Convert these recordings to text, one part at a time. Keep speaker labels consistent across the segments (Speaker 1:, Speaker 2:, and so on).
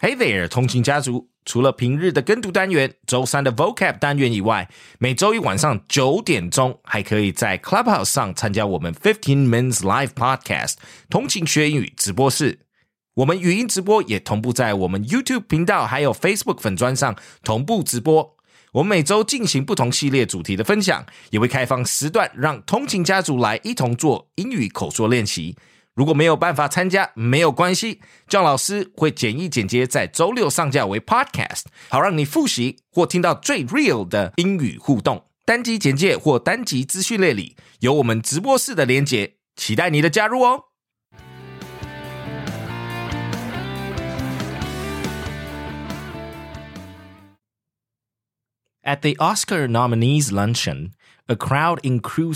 Speaker 1: Hey there， 通勤家族！除了平日的跟读单元、周三的 vocab 单元以外，每周一晚上9点钟还可以在 Clubhouse 上参加我们15 Minutes Live Podcast 通勤学英语直播室。我们语音直播也同步在我们 YouTube 频道还有 Facebook 粉专上同步直播。我们每周进行不同系列主题的分享，也会开放时段让通勤家族来一同做英语口说练习。如果没有办法参加，没有关系，John老师会简易简洁在周六上架为 podcast， 好让你复习或听到最 real 的英语互动。单集简介或单集资讯列里有我们直播室的连结，期待你的加入哦。At the Oscar nominees luncheon, a crowd in cruise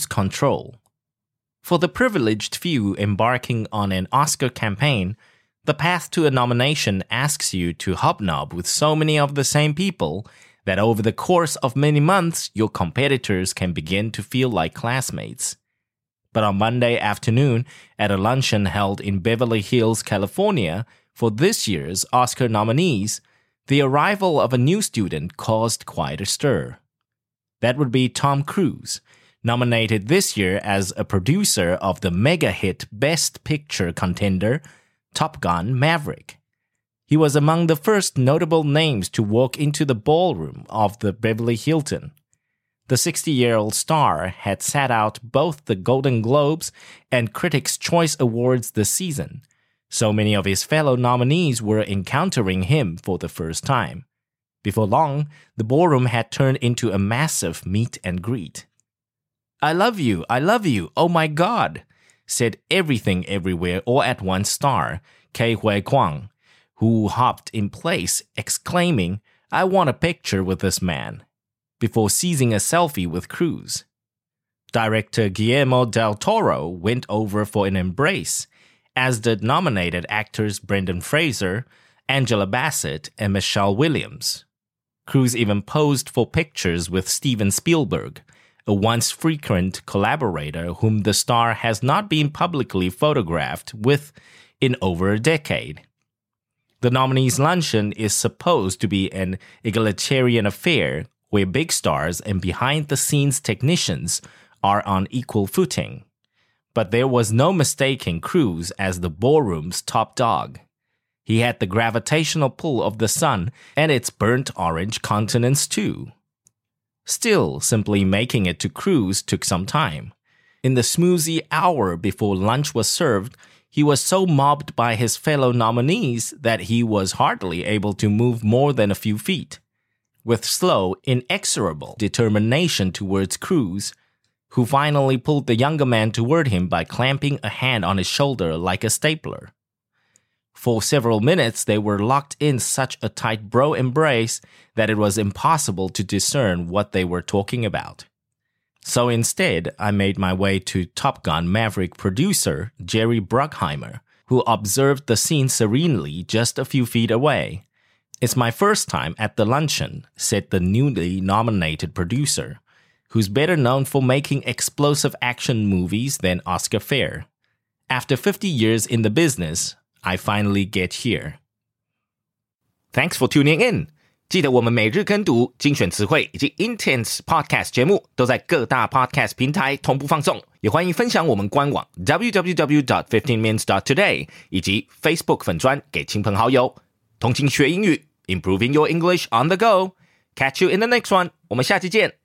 Speaker 1: control.For the privileged few embarking on an Oscar campaign, the path to a nomination asks you to hobnob with so many of the same people that over the course of many months, your competitors can begin to feel like classmates. But on Monday afternoon, at a luncheon held in Beverly Hills, California, for this year's Oscar nominees, the arrival of a new student caused quite a stir. That would be Tom Cruise,nominated this year as a producer of the mega hit Best Picture contender, Top Gun Maverick. He was among the first notable names to walk into the ballroom of the Beverly Hilton. The 60-year-old star had sat out both the Golden Globes and Critics' Choice Awards this season, so many of his fellow nominees were encountering him for the first time. Before long, the ballroom had turned into a massive meet and greet.I love you, oh my God, said Everything Everywhere All at Once star, Ke Huy Quan, who hopped in place, exclaiming, I want a picture with this man, before seizing a selfie with Cruise. Director Guillermo del Toro went over for an embrace, as did nominated actors Brendan Fraser, Angela Bassett, and Michelle Williams. Cruise even posed for pictures with Steven Spielberg,a once frequent collaborator whom the star has not been publicly photographed with in over a decade. The nominees' luncheon is supposed to be an egalitarian affair where big stars and behind-the-scenes technicians are on equal footing. But there was no mistaking Cruise as the ballroom's top dog. He had the gravitational pull of the sun and its burnt orange countenance too.Still, simply making it to Cruise took some time. In the smoothie hour before lunch was served, he was so mobbed by his fellow nominees that he was hardly able to move more than a few feet. With slow, inexorable determination towards Cruise, who finally pulled the younger man toward him by clamping a hand on his shoulder like a stapler.For several minutes, they were locked in such a tight bro embrace that it was impossible to discern what they were talking about. So instead, I made my way to Top Gun Maverick producer Jerry Bruckheimer, who observed the scene serenely just a few feet away. It's my first time at the luncheon, said the newly nominated producer, who's better known for making explosive action movies than Oscar Fair. After 50 years in the business,I finally get here. Thanks for tuning in. 记得我们每日跟读、精选词汇以及 Intense Podcast 节目都在各大 Podcast 平台同步放送，也欢迎分享我们官网 www.15minutes.today 以及 Facebook 粉专给亲朋好友。通勤学英语 Improving your English on the go. Catch you in the next one. 我们下期见。